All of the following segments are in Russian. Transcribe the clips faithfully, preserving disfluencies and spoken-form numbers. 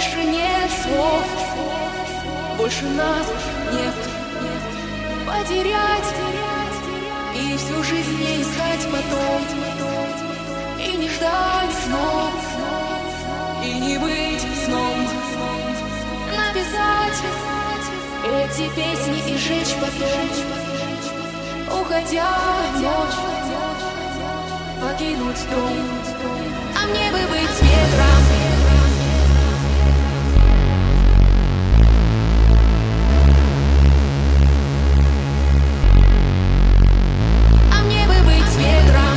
Больше нет слов, больше нас нет. Потерять и всю жизнь не искать потом, и не ждать снов, и не быть сном. Написать эти песни и сжечь потом, уходя в ночь, покинуть дом. А мне бы быть ветром, а мне бы быть ветром,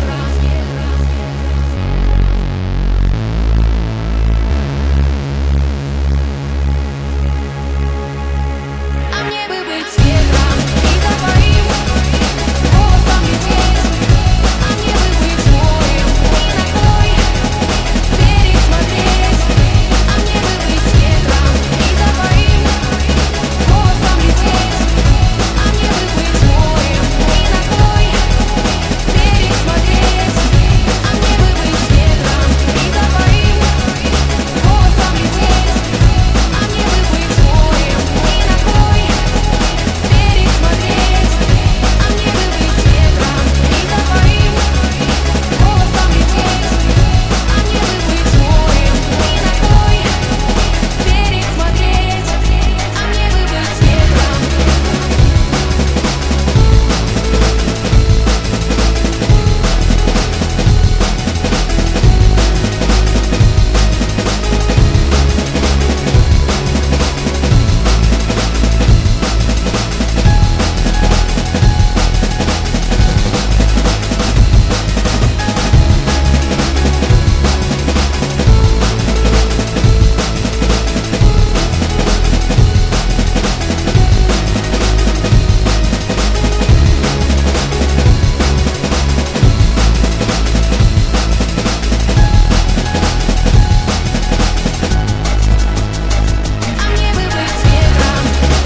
а мне бы быть ветром и за твоим голосом лететь. А мне бы быть морем и на твой берег смотреть. А мне бы быть ветром и за твоим голосом лететь. А мне бы быть морем и на твой берег смотреть. А мне бы быть ветром и за твоим голосом лететь. А мне бы быть морем и на твой берег смотреть. А мне бы быть ветром и за твоим голосом лететь. А мне бы быть морем и на твой берег смотреть. А мне бы быть ветром. А мне бы быть ветром.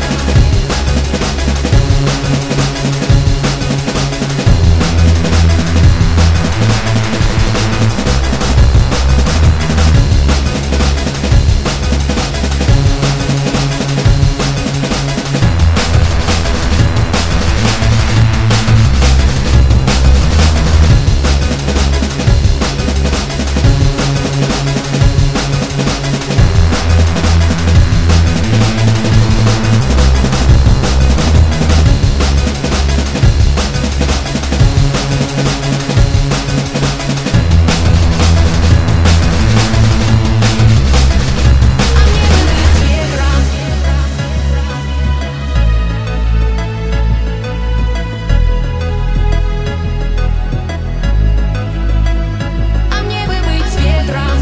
А мне бы быть ветром.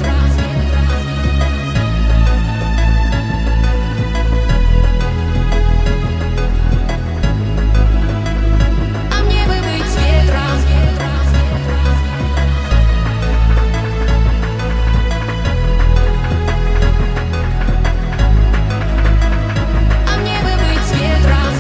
А мне бы быть ветром. А мне бы быть ветром.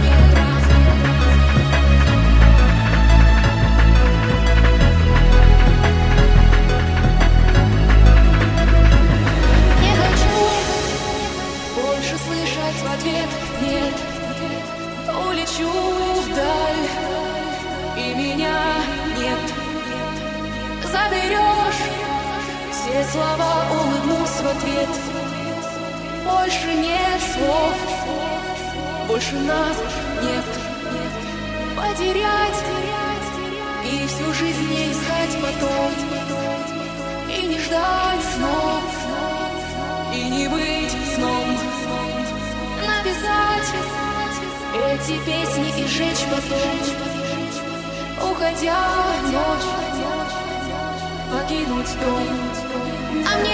Не хочу больше слышать в ответ нет. Улечу вдаль, и меня нет. Заберешь все слова, улыбнусь в ответ. Больше нет слов, больше нас нет. Потерять и всю жизнь не искать потом, и не ждать снов, и не быть сном. Написать эти песни и сжечь потом, уходя в ночь, покинуть дом. А мне